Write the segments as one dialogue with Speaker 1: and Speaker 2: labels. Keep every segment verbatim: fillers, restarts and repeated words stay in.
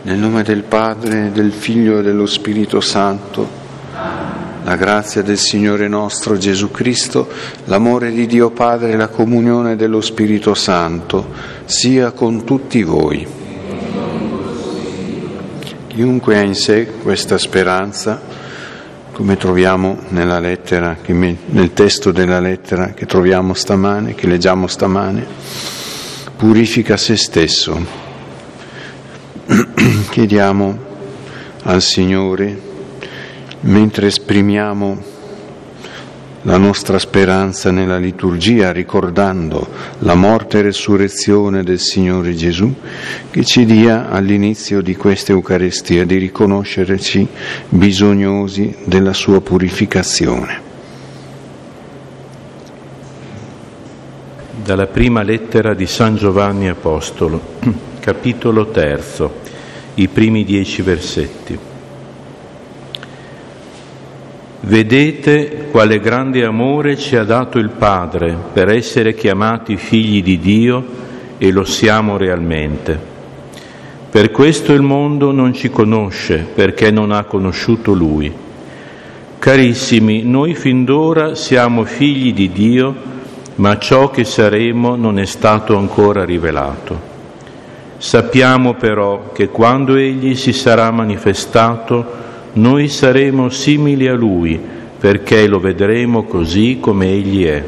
Speaker 1: Nel nome del Padre, del Figlio e dello Spirito Santo, la grazia del Signore nostro Gesù Cristo, l'amore di Dio Padre e la comunione dello Spirito Santo sia con tutti voi. Chiunque ha in sé questa speranza, come troviamo nella lettera, nel testo della lettera che troviamo stamane, che leggiamo stamane, purifica se stesso. Chiediamo al Signore, mentre esprimiamo la nostra speranza nella liturgia, ricordando la morte e resurrezione del Signore Gesù, che ci dia all'inizio di questa Eucaristia di riconoscerci bisognosi della sua purificazione.
Speaker 2: Dalla prima lettera di San Giovanni Apostolo, capitolo terzo, i primi dieci versetti. Vedete quale grande amore ci ha dato il Padre per essere chiamati figli di Dio, e lo siamo realmente. Per questo il mondo non ci conosce, perché non ha conosciuto Lui. Carissimi, noi fin d'ora siamo figli di Dio, ma ciò che saremo non è stato ancora rivelato. Sappiamo però che quando Egli si sarà manifestato, noi saremo simili a Lui, perché lo vedremo così come Egli è.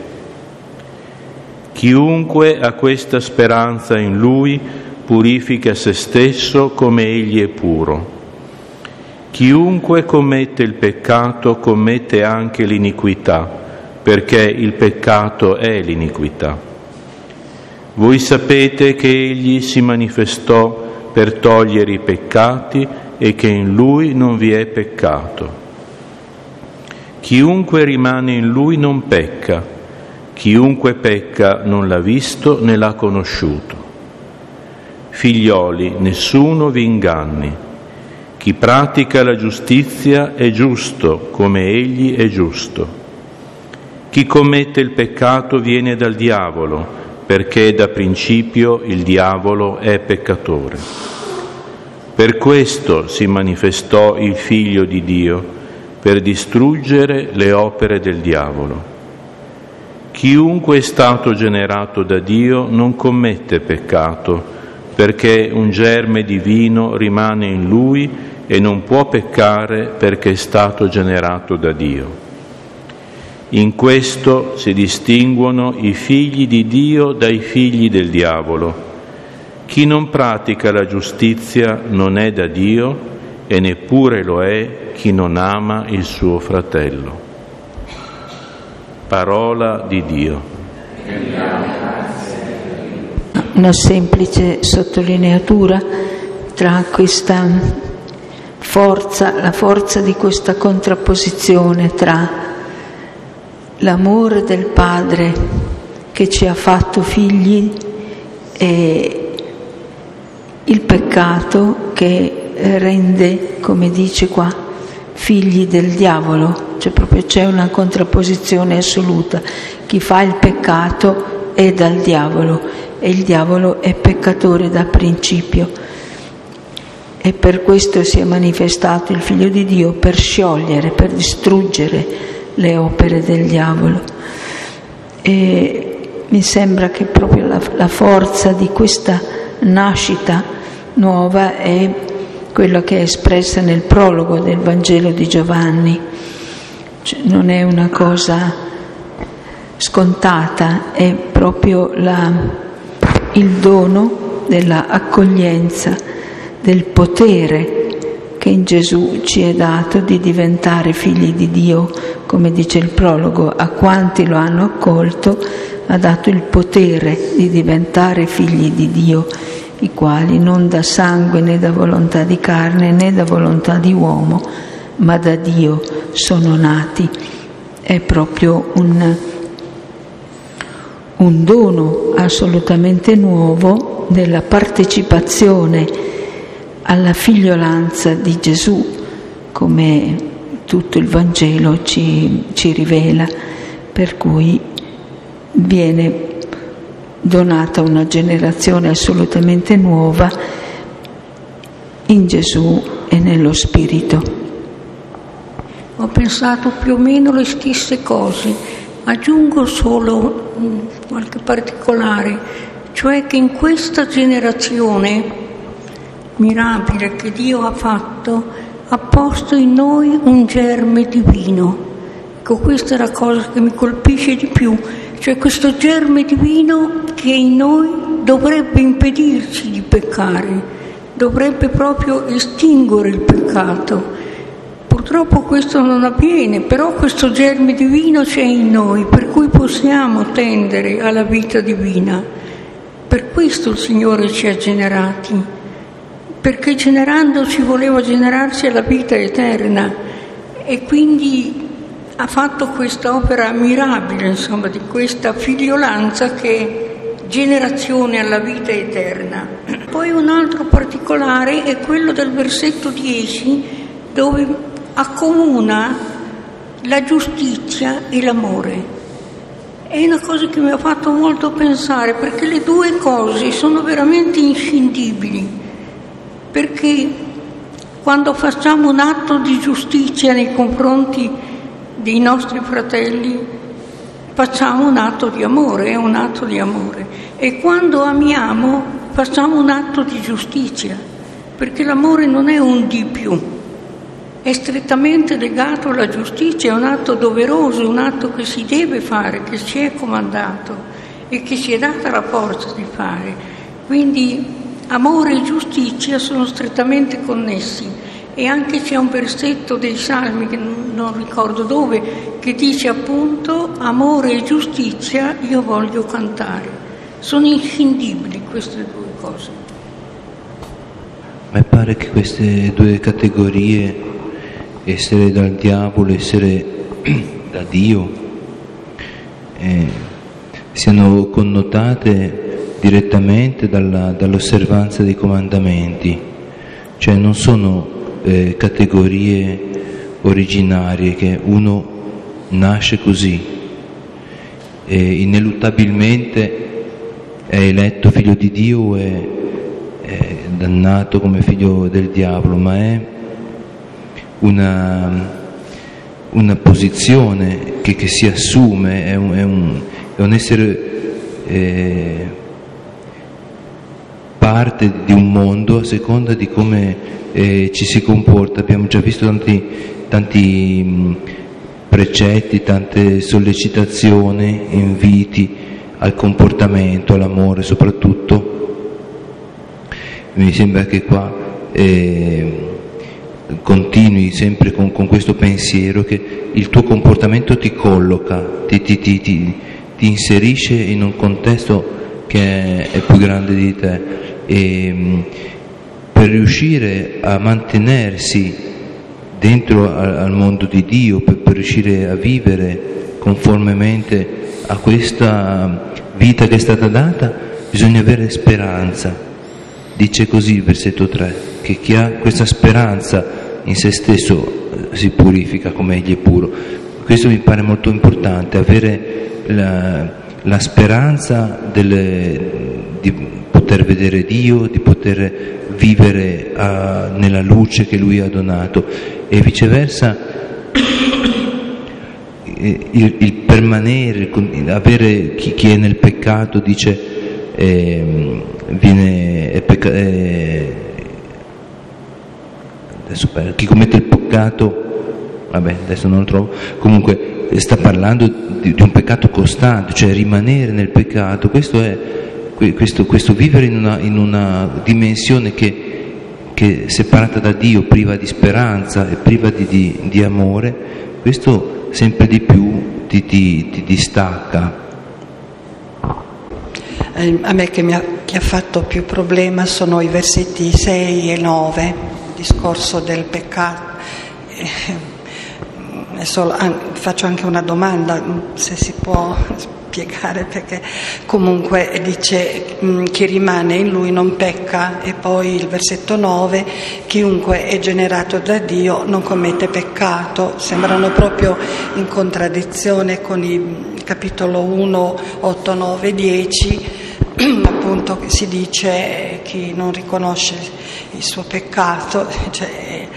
Speaker 2: Chiunque ha questa speranza in Lui purifica se stesso come Egli è puro. Chiunque commette il peccato commette anche l'iniquità, perché il peccato è l'iniquità. Voi sapete che Egli si manifestò per togliere i peccati e che in Lui non vi è peccato. Chiunque rimane in Lui non pecca, chiunque pecca non l'ha visto né l'ha conosciuto. Figlioli, nessuno vi inganni. Chi pratica la giustizia è giusto come Egli è giusto. Chi commette il peccato viene dal diavolo, perché da principio il diavolo è peccatore. Per questo si manifestò il Figlio di Dio, per distruggere le opere del diavolo. Chiunque è stato generato da Dio non commette peccato, perché un germe divino rimane in lui e non può peccare perché è stato generato da Dio. In questo si distinguono i figli di Dio dai figli del diavolo. Chi non pratica la giustizia non è da Dio, e neppure lo è chi non ama il suo fratello. Parola di Dio.
Speaker 3: Una semplice sottolineatura tra questa forza, la forza di questa contrapposizione tra l'amore del Padre che ci ha fatto figli e il peccato che rende, come dice qua, figli del diavolo. Cioè proprio c'è una contrapposizione assoluta. Chi fa il peccato è dal diavolo e il diavolo è peccatore da principio. E per questo si è manifestato il Figlio di Dio, per sciogliere, per distruggere le opere del diavolo. E mi sembra che proprio la, la forza di questa nascita nuova è quella che è espressa nel prologo del Vangelo di Giovanni. Cioè, non è una cosa scontata, è proprio la, il dono della accoglienza, del potere che in Gesù ci è dato di diventare figli di Dio. Come dice il prologo, a quanti lo hanno accolto ha dato il potere di diventare figli di Dio, i quali non da sangue né da volontà di carne né da volontà di uomo, ma da Dio sono nati. È proprio un, un dono assolutamente nuovo della partecipazione alla figliolanza di Gesù, come tutto il Vangelo ci, ci rivela, per cui viene donata una generazione assolutamente nuova in Gesù e nello Spirito.
Speaker 4: Ho pensato più o meno le stesse cose, aggiungo solo qualche particolare, cioè che in questa generazione mirabile che Dio ha fatto, ha posto in noi un germe divino. Ecco, questa è la cosa che mi colpisce di più, cioè questo germe divino che in noi dovrebbe impedirci di peccare, dovrebbe proprio estinguere il peccato. Purtroppo questo non avviene, però questo germe divino c'è in noi, per cui possiamo tendere alla vita divina. Per questo il Signore ci ha generati, perché generandoci voleva generarci alla vita eterna, e quindi ha fatto questa opera mirabile, insomma, di questa figliolanza che è generazione alla vita eterna. Poi un altro particolare è quello del versetto dieci, dove accomuna la giustizia e l'amore. È una cosa che mi ha fatto molto pensare, perché le due cose sono veramente inscindibili, perché quando facciamo un atto di giustizia nei confronti dei nostri fratelli facciamo un atto di amore, è un atto di amore, e quando amiamo facciamo un atto di giustizia, perché l'amore non è un di più, è strettamente legato alla giustizia, è un atto doveroso, è un atto che si deve fare, che ci è comandato e che ci è data la forza di fare. Quindi amore e giustizia sono strettamente connessi. E anche c'è un versetto dei Salmi, che non ricordo dove, che dice appunto amore e giustizia io voglio cantare. Sono inscindibili queste due cose.
Speaker 5: Mi pare che queste due categorie, essere dal diavolo, essere da Dio, eh, siano connotate direttamente dalla, dall'osservanza dei comandamenti, cioè non sono eh, categorie originarie che uno nasce così e ineluttabilmente è eletto figlio di Dio o è, è dannato come figlio del diavolo, ma è una, una posizione che, che si assume, è un, è un, è un essere eh, parte di un mondo a seconda di come eh, ci si comporta. Abbiamo già visto tanti, tanti mh, precetti, tante sollecitazioni, inviti al comportamento, all'amore soprattutto. Mi sembra che qua eh, continui sempre con, con questo pensiero che il tuo comportamento ti colloca, ti, ti, ti, ti, ti inserisce in un contesto che è, è più grande di te, e mh, per riuscire a mantenersi dentro al, al mondo di Dio, per, per riuscire a vivere conformemente a questa vita che è stata data, bisogna avere speranza. Dice così il versetto tre, che chi ha questa speranza in se stesso si purifica come egli è puro. Questo mi pare molto importante, avere la, la speranza delle, di poter vedere Dio, di poter vivere uh, nella luce che Lui ha donato, e viceversa il, il permanere, il, avere chi, chi è nel peccato, dice eh, viene è pecca, eh, adesso per, chi commette il peccato, vabbè adesso non lo trovo, comunque sta parlando di, di un peccato costante, cioè rimanere nel peccato. Questo è questo, questo vivere in una, in una dimensione che, che è separata da Dio, priva di speranza e priva di, di, di amore. Questo sempre di più ti, ti, ti distacca.
Speaker 6: A me che mi ha, che ha fatto più problema sono i versetti sei e nove, il discorso del peccato. Adesso faccio anche una domanda, se si può spiegare, perché comunque dice chi rimane in lui non pecca, e poi il versetto nove, chiunque è generato da Dio non commette peccato. Sembrano proprio in contraddizione con il capitolo uno, otto, nove, dieci, appunto si dice chi non riconosce il suo peccato, cioè,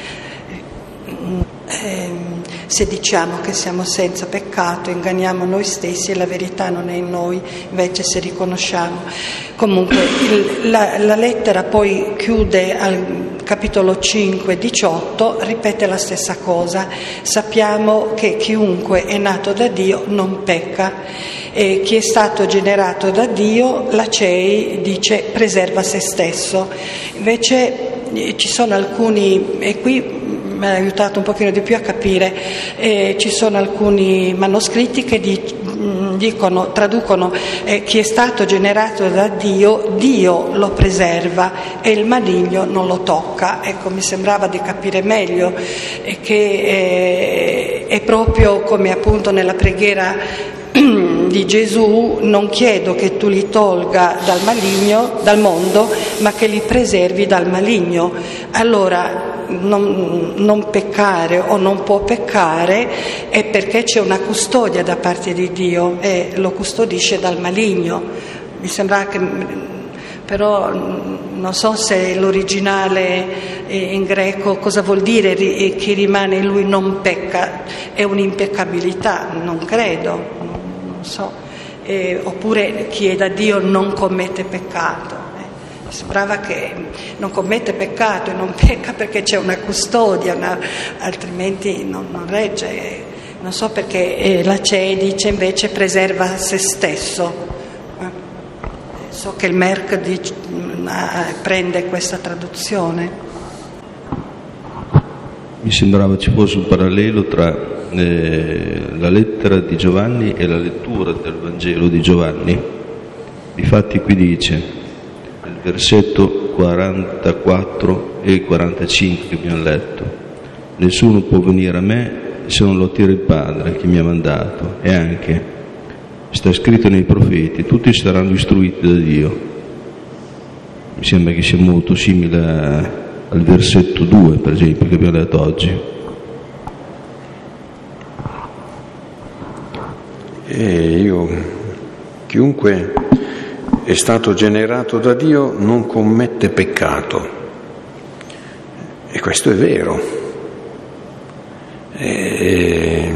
Speaker 6: eh, se diciamo che siamo senza peccato inganniamo noi stessi e la verità non è in noi, invece se riconosciamo. Comunque il, la, la lettera poi chiude al capitolo cinque, diciotto, ripete la stessa cosa. Sappiamo che chiunque è nato da Dio non pecca, e chi è stato generato da Dio, la C E I dice preserva se stesso. Invece eh, ci sono alcuni, e qui mi ha aiutato un pochino di più a capire, eh, ci sono alcuni manoscritti che di, dicono, traducono eh, chi è stato generato da Dio, Dio lo preserva e il maligno non lo tocca. Ecco, mi sembrava di capire meglio eh, che eh, è proprio come appunto nella preghiera di Gesù: non chiedo che tu li tolga dal maligno, dal mondo, ma che li preservi dal maligno. Allora non, non peccare o non può peccare è perché c'è una custodia da parte di Dio e lo custodisce dal maligno. Mi sembra che, però non so se l'originale in greco cosa vuol dire chi rimane in lui non pecca, è un'impeccabilità, non credo, non so, eh, oppure chi è da Dio non commette peccato. Mi sembrava che non commette peccato e non pecca perché c'è una custodia, una, altrimenti non, non regge. Non so perché eh, la C E I dice invece preserva se stesso. Eh, so che il Merck dice, eh, prende questa traduzione.
Speaker 7: Mi sembrava ci fosse un parallelo tra eh, la lettera di Giovanni e la lettura del Vangelo di Giovanni. Difatti qui dice, versetto quarantaquattro e quarantacinque che abbiamo letto: nessuno può venire a me se non lo attira il Padre che mi ha mandato, e anche sta scritto nei profeti, tutti saranno istruiti da Dio. Mi sembra che sia molto simile a, al versetto due, per esempio, che abbiamo letto oggi.
Speaker 1: E io, chiunque è stato generato da Dio non commette peccato, e questo è vero, e,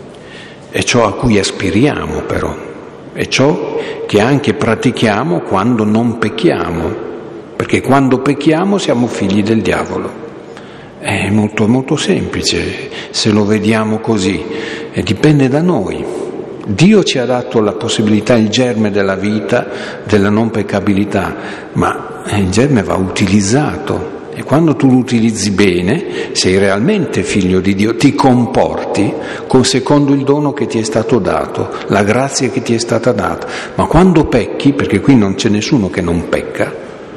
Speaker 1: è ciò a cui aspiriamo, però è ciò che anche pratichiamo quando non pecchiamo, perché quando pecchiamo siamo figli del diavolo. È molto molto semplice se lo vediamo così, e dipende da noi. Dio ci ha dato la possibilità, il germe della vita, della non peccabilità, ma il germe va utilizzato, e quando tu lo utilizzi bene sei realmente figlio di Dio, ti comporti con secondo il dono che ti è stato dato, la grazia che ti è stata data. Ma quando pecchi, perché qui non c'è nessuno che non pecca,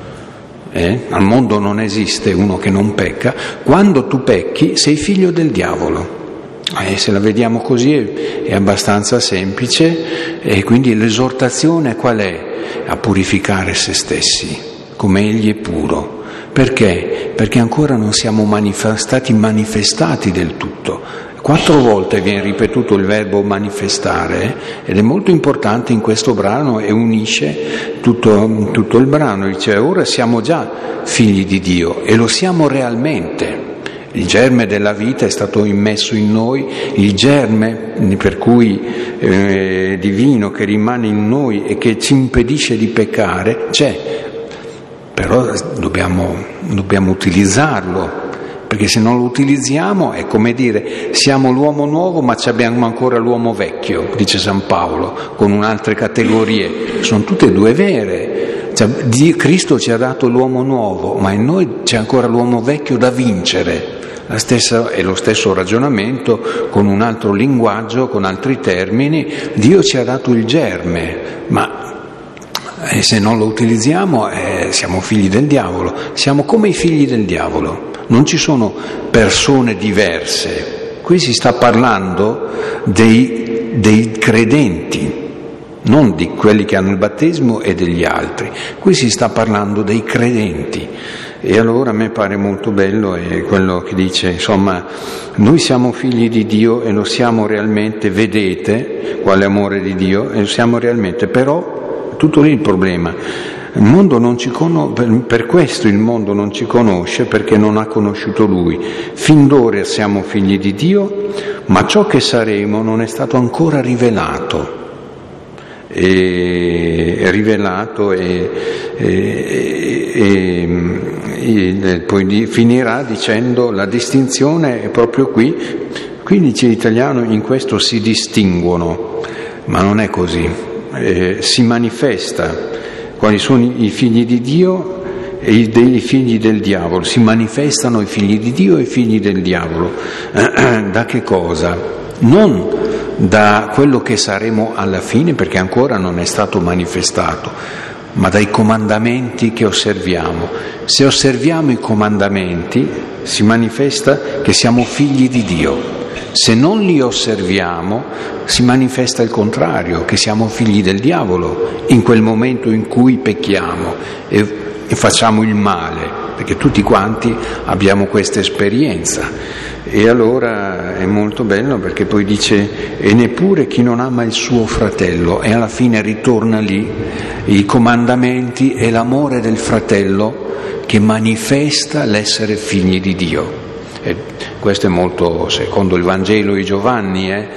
Speaker 1: eh? al mondo non esiste uno che non pecca, quando tu pecchi sei figlio del diavolo. E se la vediamo così è, è abbastanza semplice, e quindi l'esortazione qual è? A purificare se stessi, come Egli è puro. Perché? Perché ancora non siamo manif- stati manifestati del tutto. Quattro volte viene ripetuto il verbo manifestare, ed è molto importante in questo brano, e unisce tutto, tutto il brano. Dice: ora siamo già figli di Dio, e lo siamo realmente. Il germe della vita è stato immesso in noi, il germe per cui eh, divino che rimane in noi e che ci impedisce di peccare c'è, però dobbiamo, dobbiamo utilizzarlo, perché se non lo utilizziamo è come dire siamo l'uomo nuovo ma abbiamo ancora l'uomo vecchio, dice San Paolo, con un'altre categorie. Sono tutte e due vere. Cioè, Cristo ci ha dato l'uomo nuovo, ma in noi c'è ancora l'uomo vecchio da vincere. La stessa, è lo stesso ragionamento con un altro linguaggio, con altri termini. Dio ci ha dato il germe, ma eh, se non lo utilizziamo eh, siamo figli del diavolo, siamo come i figli del diavolo, non ci sono persone diverse. Qui si sta parlando dei, dei credenti, non di quelli che hanno il battesimo e degli altri, qui si sta parlando dei credenti. E allora a me pare molto bello è quello che dice, insomma, noi siamo figli di Dio e lo siamo realmente, vedete quale amore di Dio, e lo siamo realmente, però tutto lì il problema. Il mondo non ci con... per questo il mondo non ci conosce, perché non ha conosciuto Lui. Fin d'ora siamo figli di Dio, ma ciò che saremo non è stato ancora rivelato. E rivelato e, e, e, e poi finirà dicendo la distinzione è proprio qui. Qui dice l'italiano, in questo si distinguono, ma non è così, eh, si manifesta quali sono i figli di Dio e i dei figli del diavolo. Si manifestano i figli di Dio e i figli del diavolo. Da che cosa? Non da quello che saremo alla fine, perché ancora non è stato manifestato, ma dai comandamenti che osserviamo. Se osserviamo i comandamenti si manifesta che siamo figli di Dio. Se non li osserviamo si manifesta il contrario, che siamo figli del diavolo in quel momento in cui pecchiamo e, e facciamo il male, perché tutti quanti abbiamo questa esperienza. E allora è molto bello, perché poi dice e neppure chi non ama il suo fratello, e alla fine ritorna lì i comandamenti e l'amore del fratello che manifesta l'essere figli di Dio. E questo è molto secondo il Vangelo di Giovanni, eh?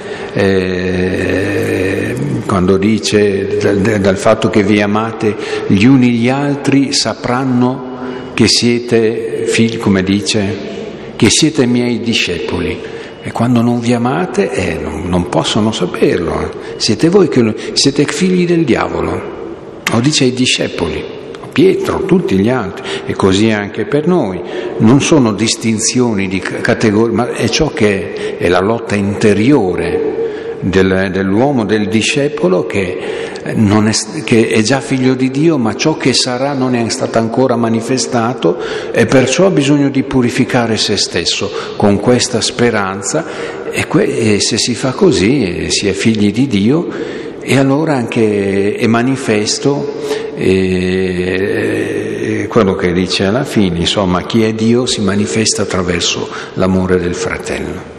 Speaker 1: Eh, quando dice dal, dal fatto che vi amate gli uni gli altri sapranno che siete figli, come dice, che siete miei discepoli. E quando non vi amate eh, non, non possono saperlo, eh. Siete voi che siete figli del diavolo, lo dice ai discepoli, Pietro, tutti gli altri, e così anche per noi. Non sono distinzioni di categorie, ma è ciò che è la lotta interiore del, dell'uomo, del discepolo, che, non è, che è già figlio di Dio, ma ciò che sarà non è stato ancora manifestato, e perciò ha bisogno di purificare se stesso con questa speranza, e, que, e se si fa così si è figli di Dio, e allora anche è manifesto eh, quello che dice alla fine, insomma, chi è Dio si manifesta attraverso l'amore del fratello.